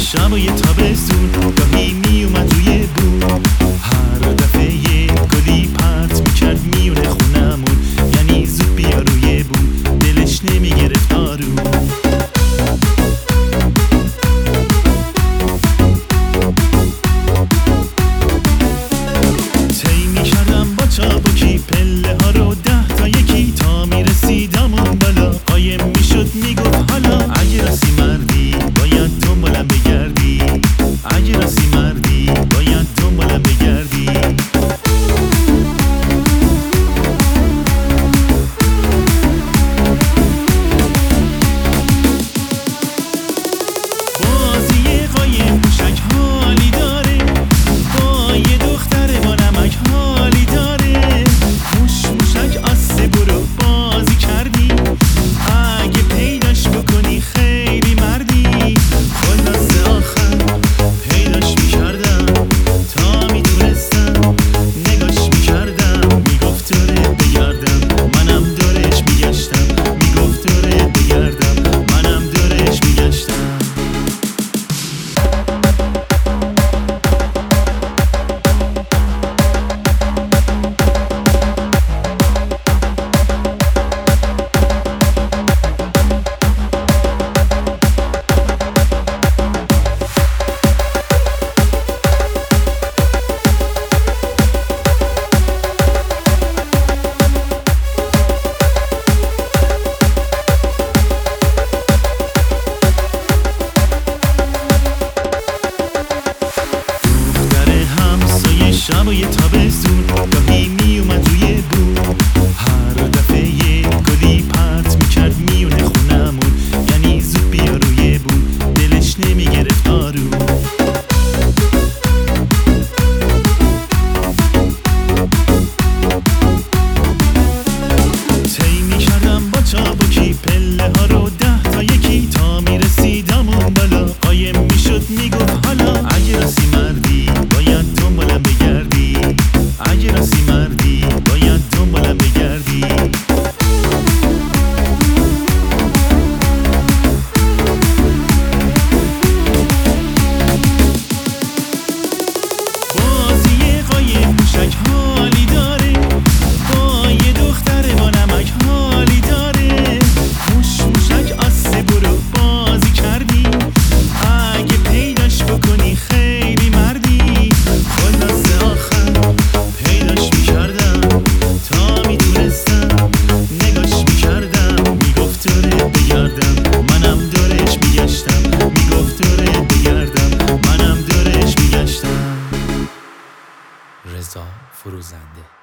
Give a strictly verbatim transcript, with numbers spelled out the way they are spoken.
شبای تابستون گاهی میومد روی بوم، هر دفعه یه گلی پرت میکرد میونه خونمون، یعنی زود بیا روی بوم، دلش نمیگرفت آروم. طی میکردم با چابکی پله ها رو ده تا یکی، تا میرسیدم اون بالا قایم میشد میگفت حالا اگه راستی مردی باید دنبالم بگردی، اگه راستی مردی باید دنبالم بگردی. بازی قایم موشک حالی داره، با یه دختر با نمک حالی داره. موش موشک آسه برو بازی کردی، اگه پیداش بکنی خیلی مردی. خلاصه آخر پیداش میکردم تا میتونستم، نگاش میکردم میگفت داره بگردم، منم دورش میگشتم، میگفت داره بگردم، منم دورش میگشتم. شبای تابستون گاهی میومد روی بوم، هر دفعه یه گلی پرت میکرد میونه خونمون، یعنی زود بیا روی بوم، دلش نمیگرفت آروم. طی میکردم با چابکی پله ها رو ده تا یکی، تا میرسیدم اون بالا قایم میشد میگفت حالا اگه راستی مردی باید دنبالم بگردی، اگه راستی مردی باید دنبالم بگردی. بازی قایم موشک حالی داره، با یه دختر با نمک حالی داره. موش موشک آسه برو بازی کردی، اگه پیداش بکنی خیلی مردی. خلاصه آخر پیداش میکردم تا میتونستم، نگاش میکردم میگفت داره بگردم، منم دورش میگشتم، میگفت داره بگردم، منم دورش میگشتم. رضا فروزنده.